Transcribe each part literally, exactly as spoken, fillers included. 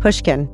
Pushkin.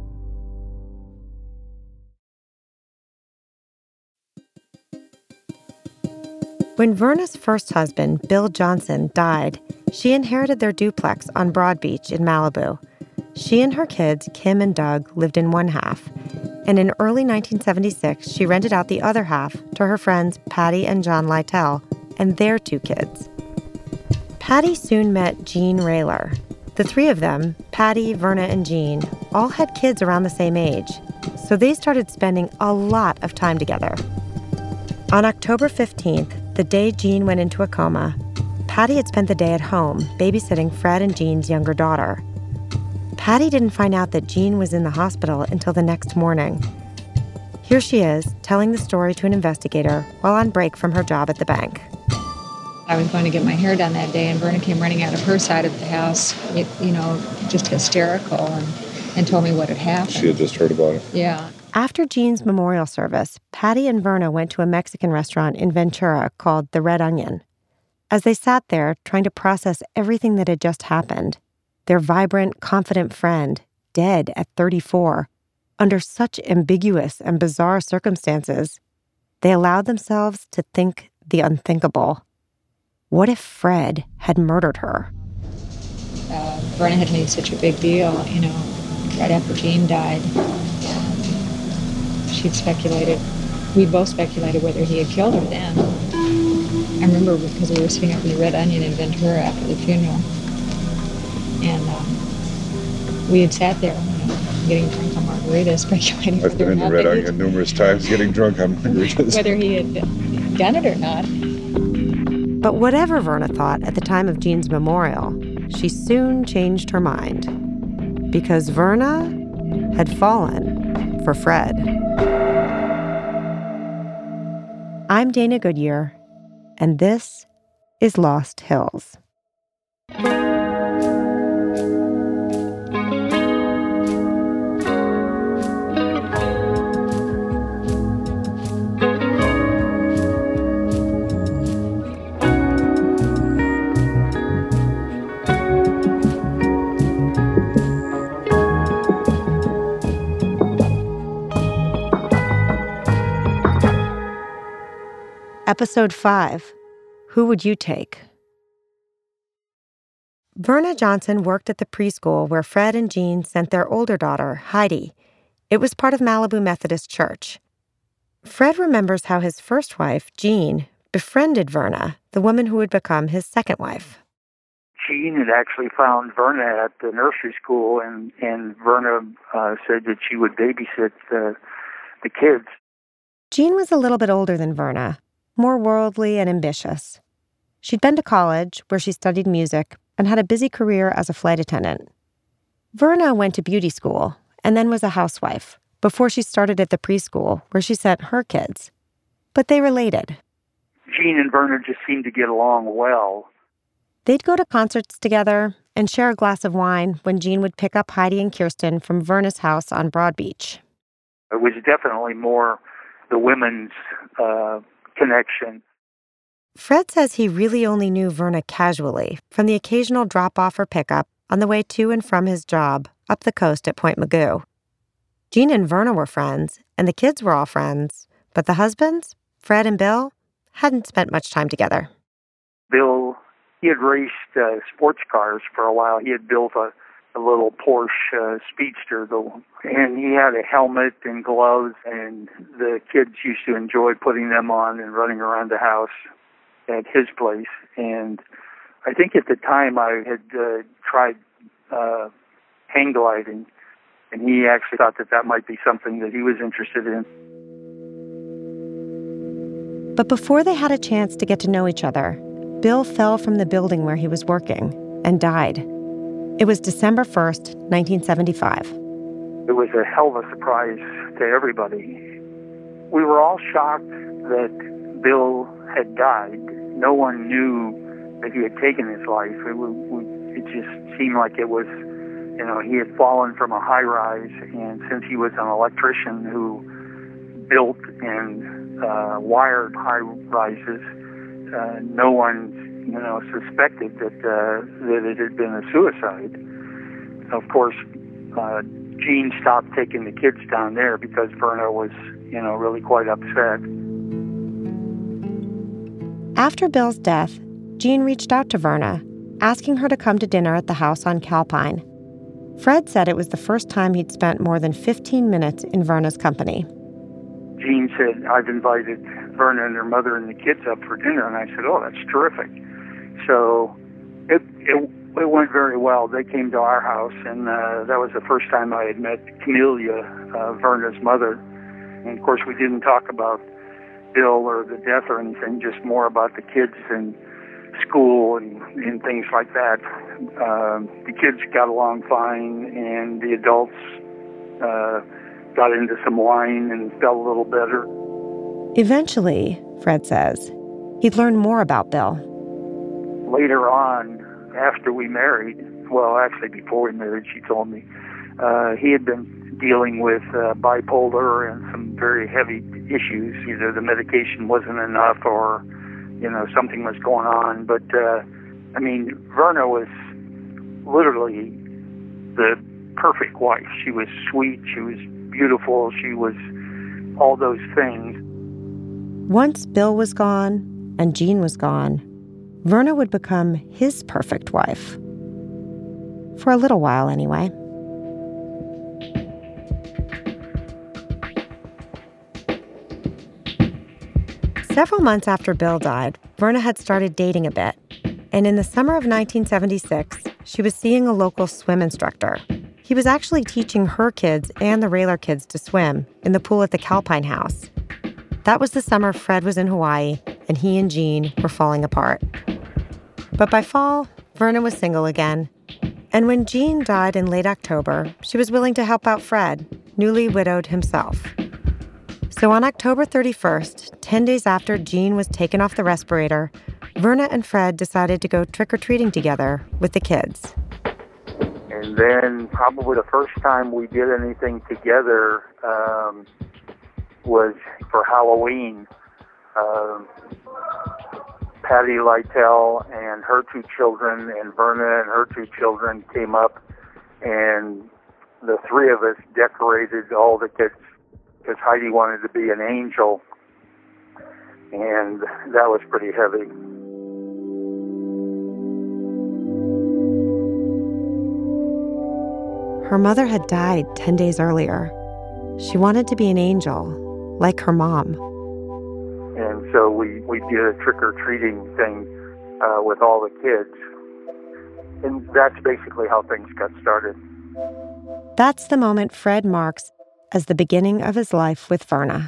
When Verna's first husband, Bill Johnson, died, she inherited their duplex on Broad Beach in Malibu. She and her kids, Kim and Doug, lived in one half. And in early nineteen seventy-six, she rented out the other half to her friends Patty and John Lytell and their two kids. Patty soon met Jean Rayler. The three of them, Patty, Verna, and Jean, all had kids around the same age, so they started spending a lot of time together. On October fifteenth, the day Jean went into a coma, Patty had spent the day at home babysitting Fred and Jean's younger daughter. Patty didn't find out that Jean was in the hospital until the next morning. Here she is, telling the story to an investigator while on break from her job at the bank. I was going to get my hair done that day, and Verna came running out of her side of the house, it, you know, just hysterical, and, and told me what had happened. She had just heard about it. Yeah. After Jean's memorial service, Patty and Verna went to a Mexican restaurant in Ventura called The Red Onion. As they sat there, trying to process everything that had just happened, their vibrant, confident friend, dead at thirty-four, under such ambiguous and bizarre circumstances, they allowed themselves to think the unthinkable. What if Fred had murdered her? Uh, Verna had made such a big deal, you know, right after Jean died. She'd speculated, we both speculated whether he had killed her then. I remember because we were sitting up in the Red Onion in Ventura after the funeral. And um, we had sat there, you know, getting drunk on margaritas, speculating I've been in the Red Onion numerous times getting drunk on margaritas. Whether he had done it or not. But whatever Verna thought at the time of Jean's memorial, she soon changed her mind. Because Verna had fallen for Fred. I'm Dana Goodyear, and this is Lost Hills. Episode five, Who Would You Take? Verna Johnson worked at the preschool where Fred and Jean sent their older daughter, Heidi. It was part of Malibu Methodist Church. Fred remembers how his first wife, Jean, befriended Verna, the woman who would become his second wife. Jean had actually found Verna at the nursery school, and, and Verna uh, said that she would babysit the, the kids. Jean was a little bit older than Verna, more worldly and ambitious. She'd been to college, where she studied music, and had a busy career as a flight attendant. Verna went to beauty school and then was a housewife before she started at the preschool, where she sent her kids. But they related. Jean and Verna just seemed to get along well. They'd go to concerts together and share a glass of wine when Jean would pick up Heidi and Kirsten from Verna's house on Broad Beach. It was definitely more the women's uh, connection. Fred says he really only knew Verna casually, from the occasional drop-off or pickup on the way to and from his job up the coast at Point Mugu. Jean and Verna were friends, and the kids were all friends, but the husbands, Fred and Bill, hadn't spent much time together. Bill, he had raced uh, sports cars for a while. He had built a, a little Porsche uh, Speedster, though, and he had a helmet and gloves, and the kids used to enjoy putting them on and running around the house at his place. And I think at the time I had uh, tried uh, hang gliding, and he actually thought that that might be something that he was interested in. But before they had a chance to get to know each other, Bill fell from the building where he was working and died. It was December first, nineteen seventy-five. It was a hell of a surprise to everybody. We were all shocked that Bill had died. No one knew that he had taken his life. It, it just seemed like it was, you know, he had fallen from a high-rise, and since he was an electrician who built and uh, wired high-rises, uh, no one, you know, suspected that uh, that it had been a suicide. Of course, uh, Gene stopped taking the kids down there because Verna was, you know, really quite upset. After Bill's death, Gene reached out to Verna, asking her to come to dinner at the house on Calpine. Fred said it was the first time he'd spent more than fifteen minutes in Verna's company. Gene said, I've invited Verna and her mother and the kids up for dinner. And I said, oh, that's terrific. So it, it, it went very well. They came to our house, and uh, that was the first time I had met Camelia, uh, Verna's mother. And, of course, we didn't talk about Bill or the death or anything, just more about the kids and school and, and things like that. Uh, the kids got along fine, and the adults uh, got into some wine and felt a little better. Eventually, Fred says, he'd learn more about Bill. Later on, after we married, well, actually before we married, she told me, uh, he had been dealing with uh, bipolar and some very heavy issues. Either the medication wasn't enough or, you know, something was going on. But, uh, I mean, Verna was literally the perfect wife. She was sweet, she was beautiful, she was all those things. Once Bill was gone and Gene was gone, Verna would become his perfect wife. For a little while, anyway. Several months after Bill died, Verna had started dating a bit. And in the summer of nineteen seventy-six, she was seeing a local swim instructor. He was actually teaching her kids and the Rayler kids to swim in the pool at the Calpine house. That was the summer Fred was in Hawaii, and he and Gene were falling apart. But by fall, Verna was single again. And when Gene died in late October, she was willing to help out Fred, newly widowed himself. So on October thirty-first, ten days after Gene was taken off the respirator, Verna and Fred decided to go trick-or-treating together with the kids. And then probably the first time we did anything together um, was for Halloween. Um, Patty Lytle and her two children and Verna and her two children came up, and the three of us decorated all the kids because Heidi wanted to be an angel, and that was pretty heavy. Her mother had died ten days earlier. She wanted to be an angel, like her mom. And so we, we did a trick-or-treating thing uh, with all the kids. And that's basically how things got started. That's the moment Fred marks as the beginning of his life with Verna.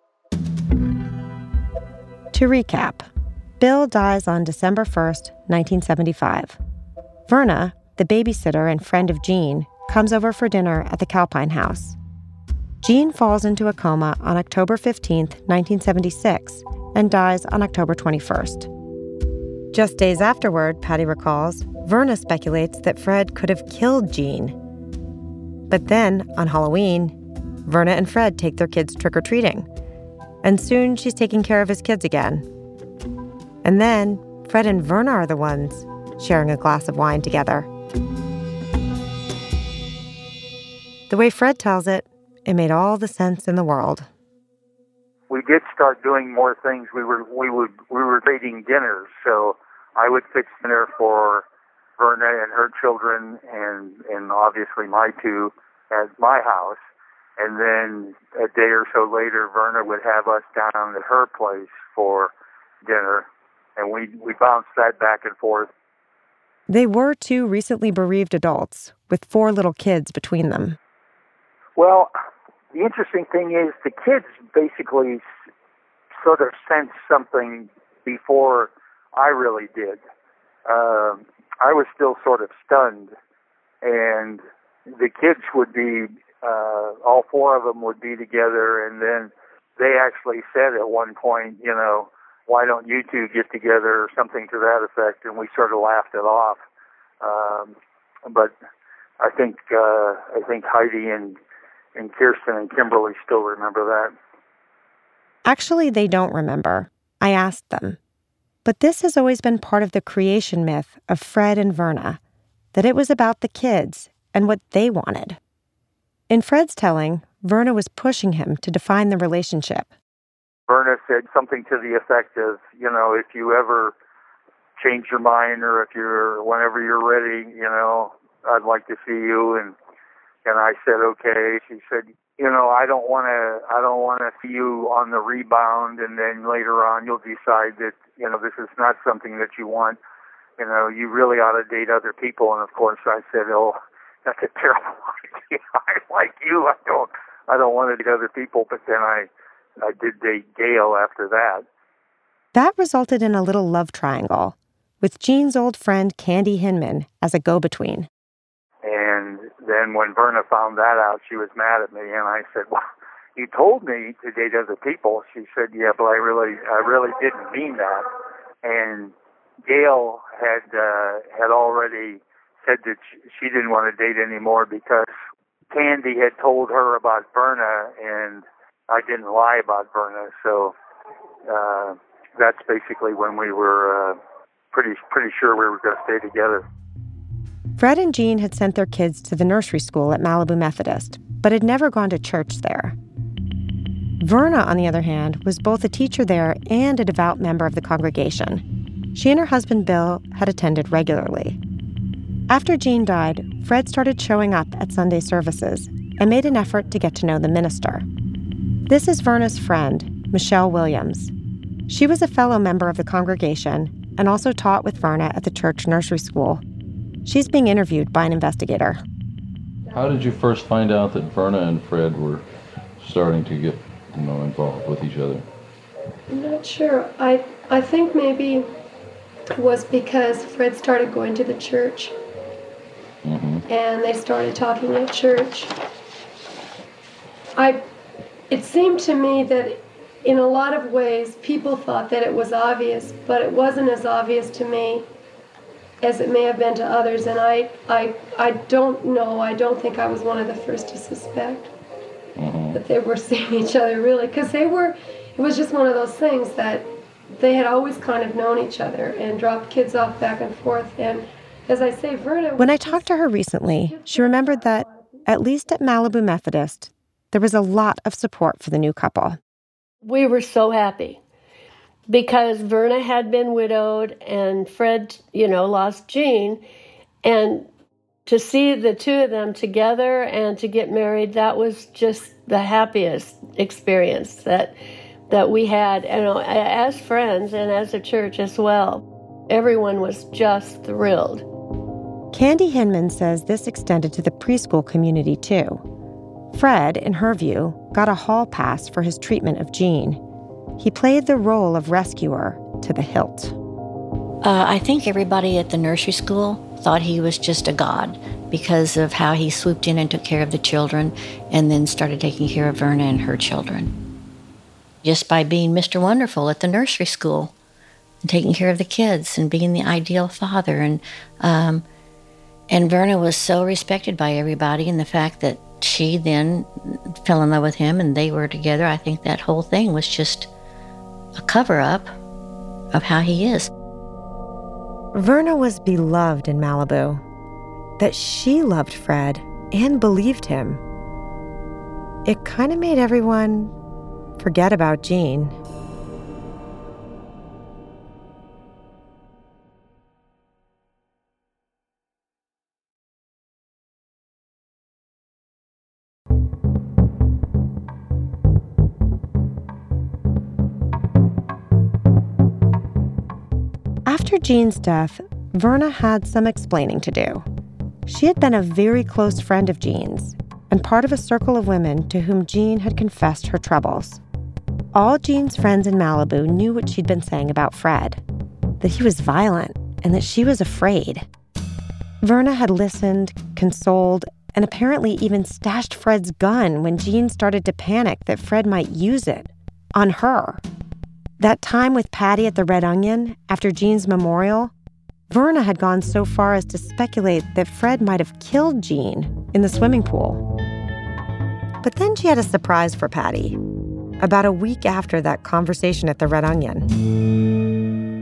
To recap, Bill dies on December first, nineteen seventy-five. Verna, the babysitter and friend of Gene, comes over for dinner at the Calpine house. Gene falls into a coma on October fifteenth, nineteen seventy-six, and dies on October twenty-first. Just days afterward, Patty recalls, Verna speculates that Fred could have killed Gene. But then, on Halloween, Verna and Fred take their kids trick-or-treating. And soon she's taking care of his kids again. And then, Fred and Verna are the ones sharing a glass of wine together. The way Fred tells it, it made all the sense in the world. We did start doing more things. We were we would we were dating dinners, so I would fix dinner for Verna and her children, and and obviously my two at my house. And then a day or so later, Verna would have us down at her place for dinner, and we we bounced that back and forth. They were two recently bereaved adults with four little kids between them. Well, the interesting thing is the kids basically s- sort of sensed something before I really did. Uh, I was still sort of stunned, and the kids would be, uh, all four of them would be together, and then they actually said at one point, you know, why don't you two get together or something to that effect, and we sort of laughed it off. Um, but I think uh, I think Heidi and And Kirsten and Kimberly still remember that. Actually, they don't remember. I asked them. But this has always been part of the creation myth of Fred and Verna, that it was about the kids and what they wanted. In Fred's telling, Verna was pushing him to define the relationship. Verna said something to the effect of, you know, if you ever change your mind or if you're, whenever you're ready, you know, I'd like to see you. And, and I said, okay. She said, you know, I don't want to, I don't want to see you on the rebound. And then later on, you'll decide that, you know, this is not something that you want. You know, you really ought to date other people. And of course I said, oh, that's a terrible idea. I like you. I don't, I don't want to date other people. But then I, I did date Gail after that. That resulted in a little love triangle, with Jean's old friend Candy Hinman as a go-between. And then when Verna found that out, she was mad at me, and I said, well, you told me to date other people. She said, yeah, but I really, I really didn't mean that. And Gail had, uh, had already said that she didn't want to date anymore because Candy had told her about Verna, and I didn't lie about Verna. So, uh, that's basically when we were, uh, pretty, pretty sure we were going to stay together. Fred and Jean had sent their kids to the nursery school at Malibu Methodist, but had never gone to church there. Verna, on the other hand, was both a teacher there and a devout member of the congregation. She and her husband, Bill, had attended regularly. After Jean died, Fred started showing up at Sunday services and made an effort to get to know the minister. This is Verna's friend, Michelle Williams. She was a fellow member of the congregation and also taught with Verna at the church nursery school. She's being interviewed by an investigator. How did you first find out that Verna and Fred were starting to get, you know, involved with each other? I'm not sure. I I think maybe it was because Fred started going to the church. Mm-hmm. And they started talking at church. I it seemed to me that in a lot of ways people thought that it was obvious, but it wasn't as obvious to me as it may have been to others, and I, I, I don't know, I don't think I was one of the first to suspect mm-hmm. that they were seeing each other, really, because they were, it was just one of those things that they had always kind of known each other and dropped kids off back and forth, and as I say, Verna... When I talked to her recently, she remembered that, at least at Malibu Methodist, there was a lot of support for the new couple. We were so happy. Because Verna had been widowed and Fred, you know, lost Jean. And to see the two of them together and to get married, that was just the happiest experience that that we had, you know, as friends and as a church as well. Everyone was just thrilled. Candy Hinman says this extended to the preschool community, too. Fred, in her view, got a hall pass for his treatment of Jean. He played the role of rescuer to the hilt. Uh, I think everybody at the nursery school thought he was just a god because of how he swooped in and took care of the children and then started taking care of Verna and her children. Just by being Mister Wonderful at the nursery school and taking care of the kids and being the ideal father. And, um, and Verna was so respected by everybody, and the fact that she then fell in love with him and they were together, I think that whole thing was just a cover-up of how he is. Verna was beloved in Malibu. That she loved Fred and believed him. It kind of made everyone forget about Jean. After Jean's death, Verna had some explaining to do. She had been a very close friend of Jean's and part of a circle of women to whom Jean had confessed her troubles. All Jean's friends in Malibu knew what she'd been saying about Fred, that he was violent and that she was afraid. Verna had listened, consoled, and apparently even stashed Fred's gun when Jean started to panic that Fred might use it on her. That time with Patty at the Red Onion, after Jean's memorial, Verna had gone so far as to speculate that Fred might have killed Jean in the swimming pool. But then she had a surprise for Patty. About a week after that conversation at the Red Onion.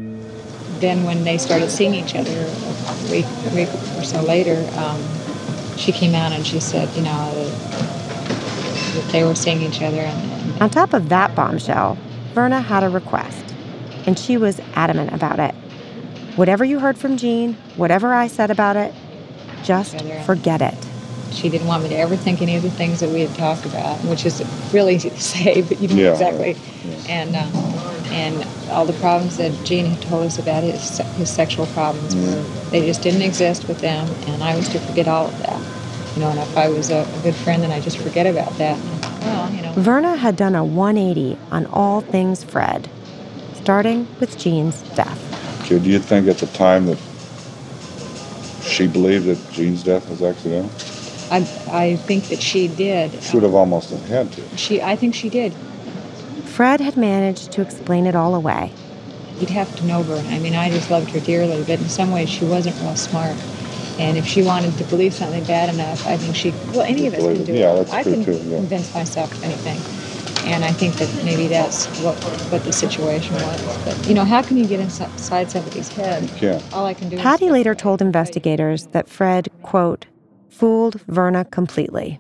Then when they started seeing each other a week, a week or so later, um, she came out and she said, you know, that they were seeing each other. And, and On top of that bombshell, Verna had a request, and she was adamant about it. Whatever you heard from Gene, whatever I said about it, just forget it. She didn't want me to ever think any of the things that we had talked about, which is real easy to say, but you know yeah. exactly. Yeah. And um, and all the problems that Gene had told us about his his sexual problems, were, they just didn't exist with them, and I was to forget all of that. You know, and if I was a, a good friend, then I just forget about that. And, well, you know. Verna had done a one eighty on all things Fred, starting with Gene's death. Okay, do you think at the time that she believed that Gene's death was accidental? I I think that she did. She would have almost had to. She, I think she did. Fred had managed to explain it all away. You'd have to know her. I mean, I just loved her dearly, but in some ways she wasn't real smart. And if she wanted to believe something bad enough, I think she, well, any of us can do yeah, it. That's I true can too, yeah. convince myself of anything. And I think that maybe that's what what the situation was. But, you know, how can you get inside somebody's head? You can't. All I can do Patty is... later told investigators that Fred, quote, fooled Verna completely.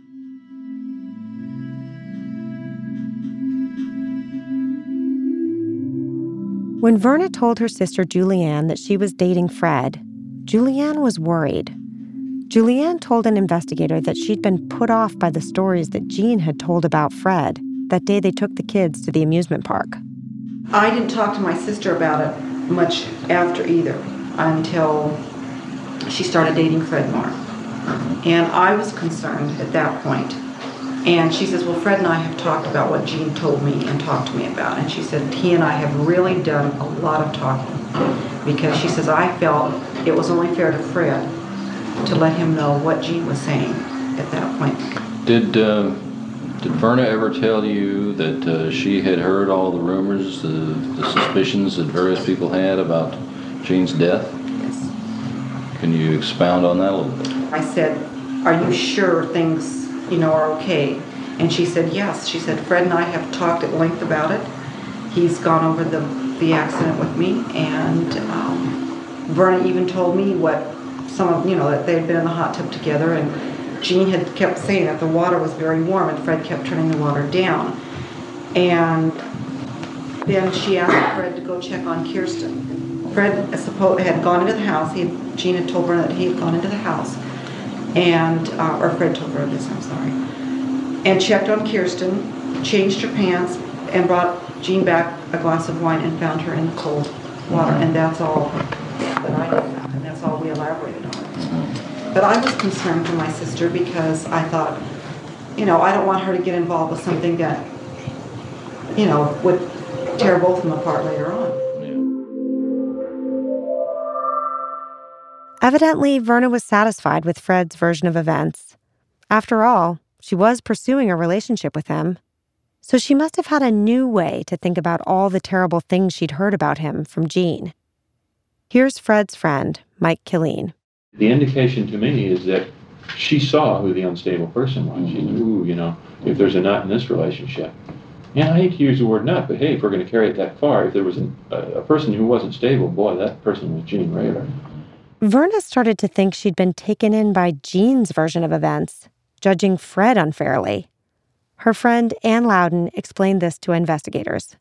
When Verna told her sister Julianne that she was dating Fred, Julianne was worried. Julianne told an investigator that she'd been put off by the stories that Gene had told about Fred that day they took the kids to the amusement park. I didn't talk to my sister about it much after either until she started dating Fred more. And I was concerned at that point. And she says, well, Fred and I have talked about what Gene told me and talked to me about. And she said, he and I have really done a lot of talking. Because she says, I felt it was only fair to Fred to let him know what Gene was saying at that point. Did uh, did Verna ever tell you that uh, she had heard all the rumors, the, the suspicions that various people had about Gene's death? Yes. Can you expound on that a little bit? I said, are you sure things, you know, are okay? And she said, yes. She said, Fred and I have talked at length about it. He's gone over the, the accident with me, and um, Verna even told me what some of, you know, that they'd been in the hot tub together, and Gene had kept saying that the water was very warm, and Fred kept turning the water down. And then she asked Fred to go check on Kirsten. Fred supposed had gone into the house. He had, Gene had told Verna that he had gone into the house, and uh, or Fred told her this. I'm sorry. And checked on Kirsten, changed her pants, and brought Gene back a glass of wine and found her in the cold water. And that's all that I knew, and that's all we elaborated on. But I was concerned for my sister because I thought, you know, I don't want her to get involved with something that, you know, would tear both of them apart later on. Evidently, Verna was satisfied with Fred's version of events. After all, she was pursuing a relationship with him. So she must have had a new way to think about all the terrible things she'd heard about him from Gene. Here's Fred's friend, Mike Killeen. The indication to me is that she saw who the unstable person was. She knew, you know, if there's a nut in this relationship. Yeah, I hate to use the word nut, but hey, if we're going to carry it that far, if there was an, a, a person who wasn't stable, boy, that person was Gene Rayler. Verna started to think she'd been taken in by Gene's version of events, judging Fred unfairly. Her friend Ann Loudon explained this to investigators.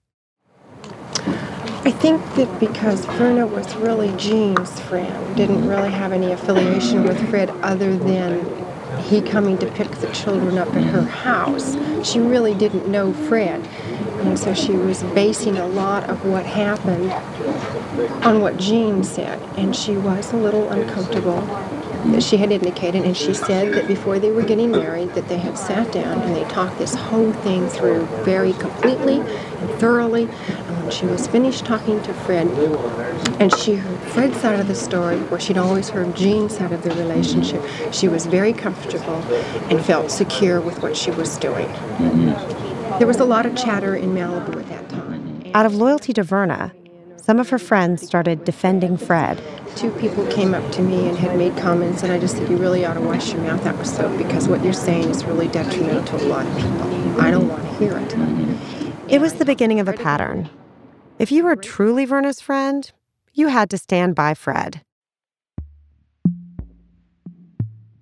I think that because Verna was really Gene's friend, didn't really have any affiliation with Fred other than he coming to pick the children up at her house. She really didn't know Fred. And so she was basing a lot of what happened on what Gene said. And she was a little uncomfortable, that she had indicated. And she said that before they were getting married, that they had sat down and they talked this whole thing through very completely and thoroughly. And when she was finished talking to Fred, and she heard Fred's side of the story, where she'd always heard Gene's side of the relationship, she was very comfortable and felt secure with what she was doing. There was a lot of chatter in Malibu at that time. Out of loyalty to Verna, some of her friends started defending Fred. Two people came up to me and had made comments, and I just said, you really ought to wash your mouth out with soap, because what you're saying is really detrimental to a lot of people. I don't want to hear it. It was the beginning of a pattern. If you were truly Verna's friend, you had to stand by Fred.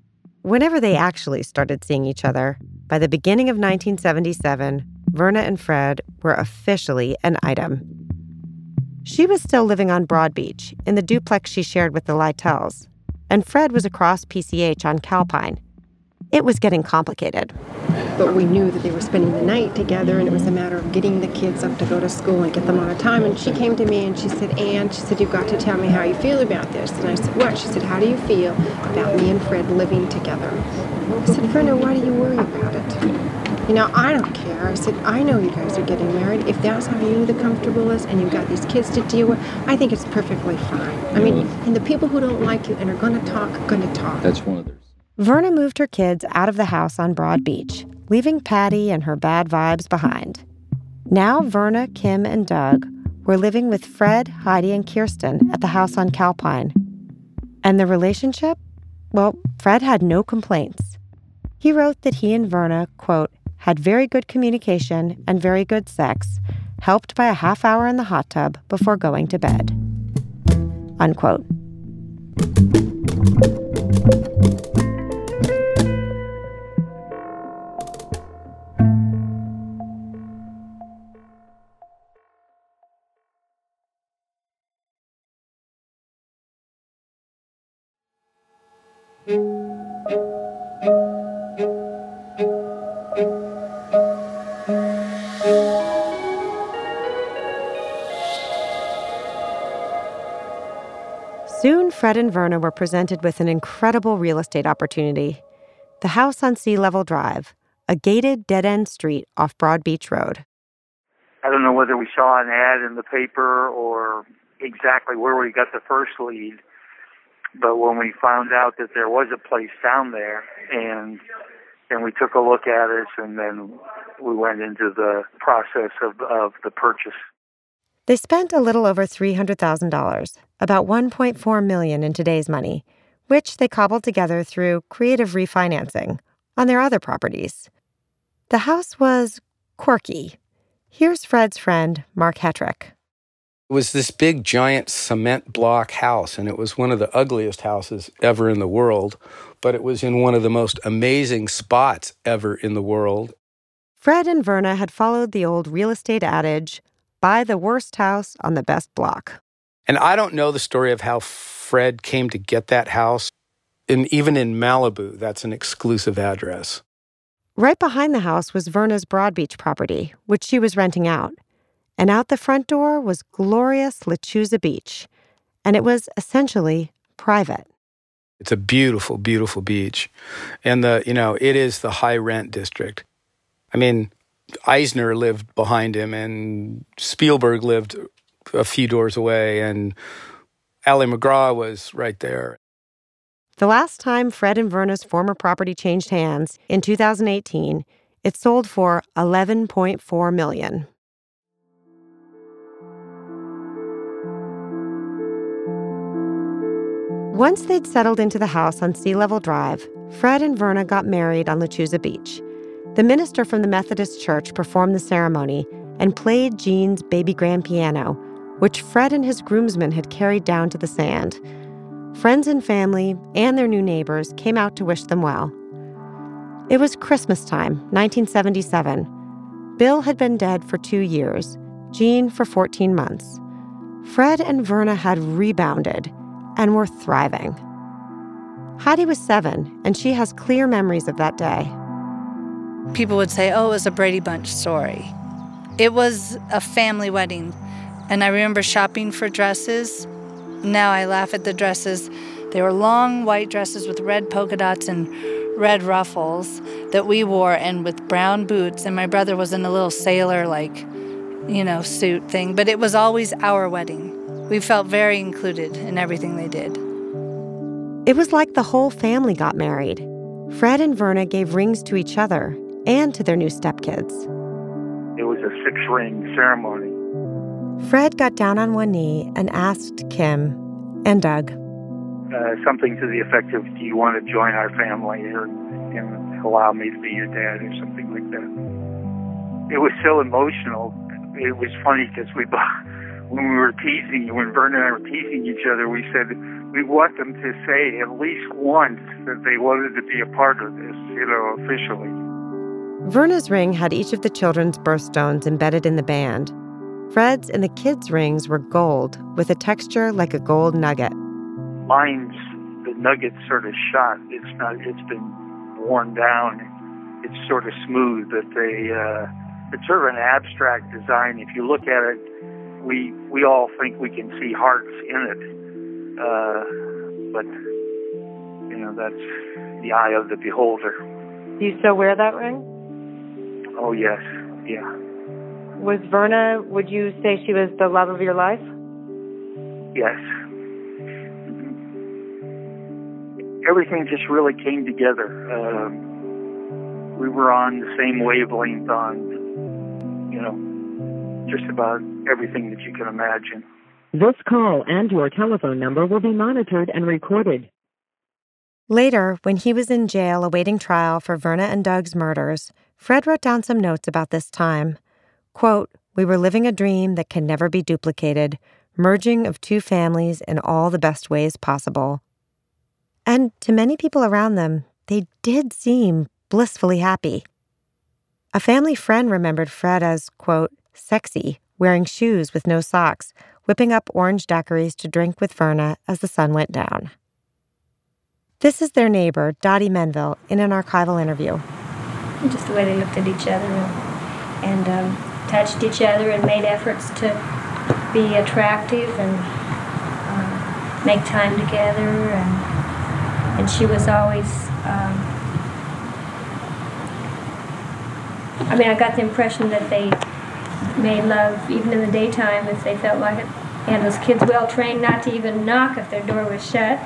whenever they actually started seeing each other, by the beginning of nineteen seventy-seven, Verna and Fred were officially an item. She was still living on Broad Beach in the duplex she shared with the Lytells, and Fred was across P C H on Calpine. It was getting complicated. But we knew that they were spending the night together, and it was a matter of getting the kids up to go to school and get them on a time. And she came to me and she said, Ann, she said, you've got to tell me how you feel about this. And I said, what? She said, how do you feel about me and Fred living together? I said, Verna, why do you worry about it? You know, I don't care. I said, I know you guys are getting married. If that's how you the comfortable is and you've got these kids to deal with, I think it's perfectly fine. I mean, and the people who don't like you and are going to talk are going to talk. That's one of theirs. Verna moved her kids out of the house on Broad Beach, leaving Patty and her bad vibes behind. Now Verna, Kim, and Doug were living with Fred, Heidi, and Kirsten at the house on Calpine. And the relationship? Well, Fred had no complaints. He wrote that he and Verna, quote, had very good communication and very good sex, helped by a half hour in the hot tub before going to bed. Unquote. Soon, Fred and Verna were presented with an incredible real estate opportunity. The house on Sea Level Drive, a gated dead-end street off Broad Beach Road. I don't know whether we saw an ad in the paper or exactly where we got the first lead, but when we found out that there was a place down there, and and we took a look at it, and then we went into the process of, of the purchase. They spent a little over three hundred thousand dollars, about one point four million dollars in today's money, which they cobbled together through creative refinancing on their other properties. The house was quirky. Here's Fred's friend, Mark Hetrick. It was this big, giant cement block house, and it was one of the ugliest houses ever in the world, but it was in one of the most amazing spots ever in the world. Fred and Verna had followed the old real estate adage, buy the worst house on the best block. And I don't know the story of how Fred came to get that house. And even in Malibu, that's an exclusive address. Right behind the house was Verna's Broad Beach property, which she was renting out. And out the front door was glorious Lechuza Beach. And it was essentially private. It's a beautiful, beautiful beach. And, the you know, it is the high rent district. I mean, Eisner lived behind him, and Spielberg lived a few doors away, and Ally McGraw was right there. The last time Fred and Verna's former property changed hands, in two thousand eighteen, it sold for eleven point four million dollars. Once they'd settled into the house on Sea Level Drive, Fred and Verna got married on Lechuza Beach. The minister from the Methodist Church performed the ceremony and played Jean's baby grand piano, which Fred and his groomsmen had carried down to the sand. Friends and family and their new neighbors came out to wish them well. It was Christmas time, nineteen seventy-seven. Bill had been dead for two years, Jean for fourteen months. Fred and Verna had rebounded and were thriving. Heidi was seven, and she has clear memories of that day. People would say, oh, it was a Brady Bunch story. It was a family wedding, and I remember shopping for dresses. Now I laugh at the dresses. They were long white dresses with red polka dots and red ruffles that we wore, and with brown boots, and my brother was in a little sailor, like, you know, suit thing. But it was always our wedding. We felt very included in everything they did. It was like the whole family got married. Fred and Verna gave rings to each other and to their new stepkids. It was a six-ring ceremony. Fred got down on one knee and asked Kim and Doug. Uh, something to the effect of, do you want to join our family or, and allow me to be your dad or something like that. It was so emotional. It was funny because we, when we were teasing, when Verna and I were teasing each other, we said, we want them to say at least once that they wanted to be a part of this, you know, officially. Verna's ring had each of the children's birthstones embedded in the band. Fred's and the kids' rings were gold, with a texture like a gold nugget. Mine's, the nugget's sort of shot. It's not, it's been worn down. It's sort of smooth, but they, uh, it's sort of an abstract design. If you look at it, we we all think we can see hearts in it. Uh, but, you know, that's the eye of the beholder. Do you still wear that ring? Oh, yes, yeah. Was Verna, would you say she was the love of your life? Yes. Everything just really came together. Um, we were on the same wavelength on, you know, just about everything that you can imagine. This call and your telephone number will be monitored and recorded. Later, when he was in jail awaiting trial for Verna and Doug's murders, Fred wrote down some notes about this time. Quote, "We were living a dream that can never be duplicated, merging of two families in all the best ways possible." And to many people around them, they did seem blissfully happy. A family friend remembered Fred as, quote, "sexy, wearing shoes with no socks, whipping up orange daiquiris to drink with Verna as the sun went down." This is their neighbor, Dottie Menville, in an archival interview. Just the way they looked at each other and, and um, touched each other and made efforts to be attractive and uh, make time together. And, and she was always, um, I mean, I got the impression that they made love even in the daytime if they felt like it. And those kids well trained not to even knock if their door was shut.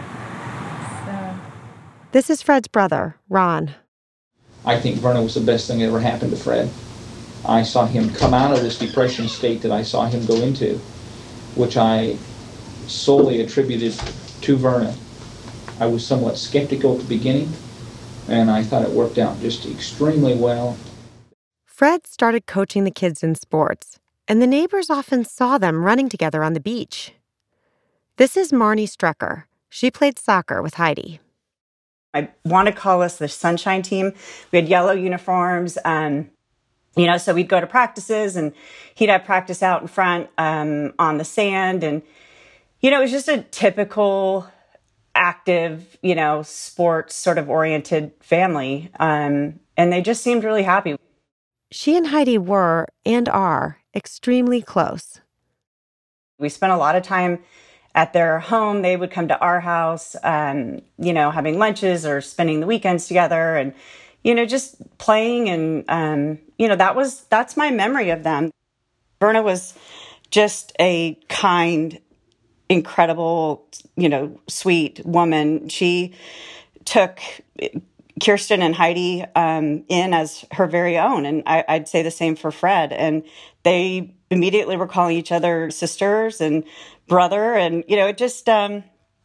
So. This is Fred's brother, Ron. I think Verna was the best thing that ever happened to Fred. I saw him come out of this depression state that I saw him go into, which I solely attributed to Verna. I was somewhat skeptical at the beginning, and I thought it worked out just extremely well. Fred started coaching the kids in sports, and the neighbors often saw them running together on the beach. This is Marnie Strecker. She played soccer with Heidi. I want to call us the Sunshine Team. We had yellow uniforms, um, you know, so we'd go to practices, and he'd have practice out in front um, on the sand. And, you know, it was just a typical active, you know, sports sort of oriented family. Um, and they just seemed really happy. She and Heidi were, and are, extremely close. We spent a lot of time at their home. They would come to our house, um, you know, having lunches or spending the weekends together and, you know, just playing. And, um, you know, that was, that's my memory of them. Verna was just a kind, incredible, you know, sweet woman. She took Kirsten and Heidi um, in as her very own. And I, I'd say the same for Fred. And they immediately were calling each other sisters and brother. And, you know, it just, um,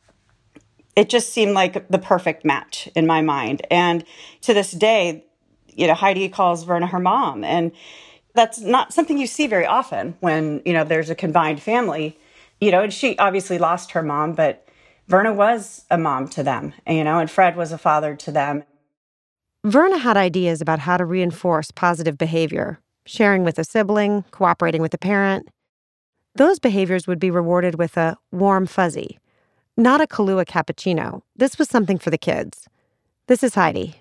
it just seemed like the perfect match in my mind. And to this day, you know, Heidi calls Verna her mom. And that's not something you see very often when, you know, there's a combined family, you know, and she obviously lost her mom, but Verna was a mom to them, you know, and Fred was a father to them. Verna had ideas about how to reinforce positive behavior, sharing with a sibling, cooperating with a parent. Those behaviors would be rewarded with a warm fuzzy, not a Kahlua cappuccino. This was something for the kids. This is Heidi.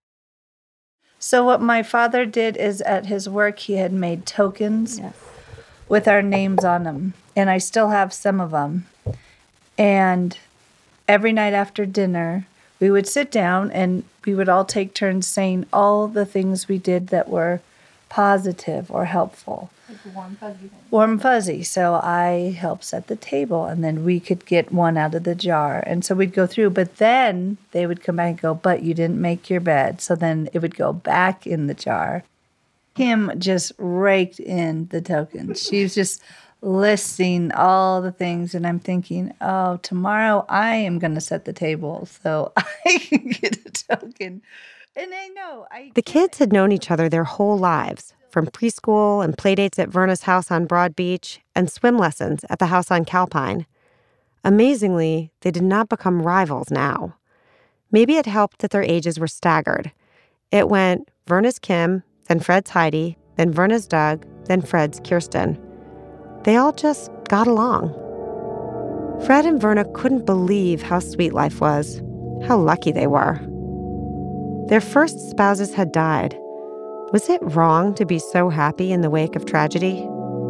So what my father did is at his work, he had made tokens yes. with our names on them. And I still have some of them. And every night after dinner, we would sit down and we would all take turns saying all the things we did that were positive or helpful. Like warm fuzzy. Warm fuzzy. So I helped set the table, and then we could get one out of the jar. And so we'd go through, but then they would come back and go, but you didn't make your bed. So then it would go back in the jar. Kim just raked in the tokens. She was just listing all the things, and I'm thinking, oh, tomorrow I am going to set the table so I can get a token. And I know. I the kids had known each other their whole lives, from preschool and playdates at Verna's house on Broad Beach and swim lessons at the house on Calpine. Amazingly, they did not become rivals now. Maybe it helped that their ages were staggered. It went Verna's Kim, then Fred's Heidi, then Verna's Doug, then Fred's Kirsten. They all just got along. Fred and Verna couldn't believe how sweet life was, how lucky they were. Their first spouses had died. Was it wrong to be so happy in the wake of tragedy?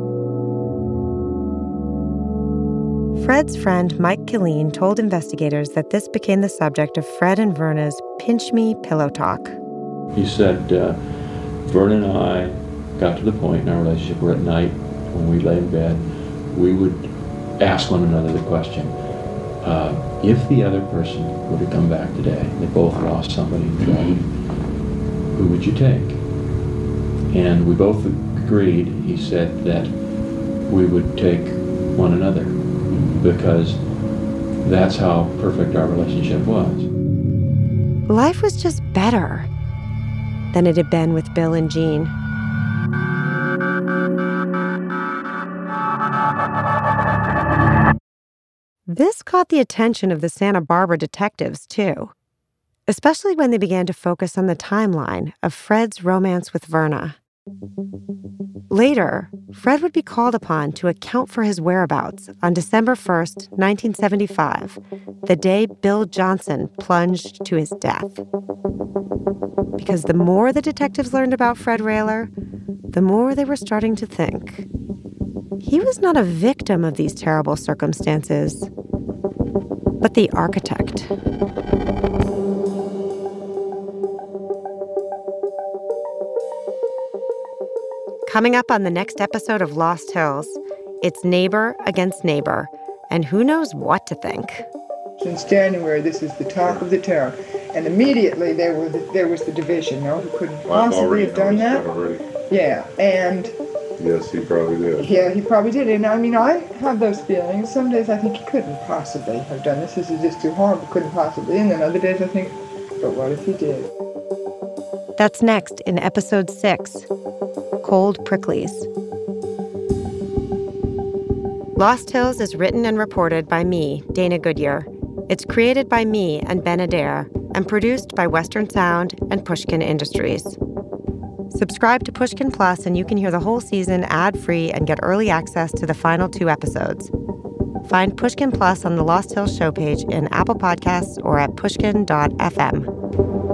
Fred's friend Mike Killeen told investigators that this became the subject of Fred and Verna's pinch me pillow talk. He said, uh, Verna and I got to the point in our relationship where at night, when we lay in bed, we would ask one another the question, uh, if the other person were to come back today, they both lost somebody in tragedy, who would you take? And we both agreed, he said, that we would take one another, because that's how perfect our relationship was. Life was just better than it had been with Bill and Jean. This caught the attention of the Santa Barbara detectives, too, especially when they began to focus on the timeline of Fred's romance with Verna. Later, Fred would be called upon to account for his whereabouts on December first, nineteen seventy-five, the day Bill Johnson plunged to his death. Because the more the detectives learned about Fred Railer, the more they were starting to think he was not a victim of these terrible circumstances, but the architect. Coming up on the next episode of Lost Hills, it's neighbor against neighbor, and who knows what to think. Since January, this is the talk of the town. And immediately there were the, there was the division. No, he couldn't possibly have done that. that yeah, and... Yes, he probably did. Yeah, he probably did. And I mean, I have those feelings. Some days I think he couldn't possibly have done this. This is just too horrible. Couldn't possibly. And then other days I think, but what if he did? That's next in episode six, Cold Pricklies. Lost Hills is written and reported by me, Dana Goodyear. It's created by me and Ben Adair and produced by Western Sound and Pushkin Industries. Subscribe to Pushkin Plus and you can hear the whole season ad-free and get early access to the final two episodes. Find Pushkin Plus on the Lost Hills show page in Apple Podcasts or at pushkin dot f m.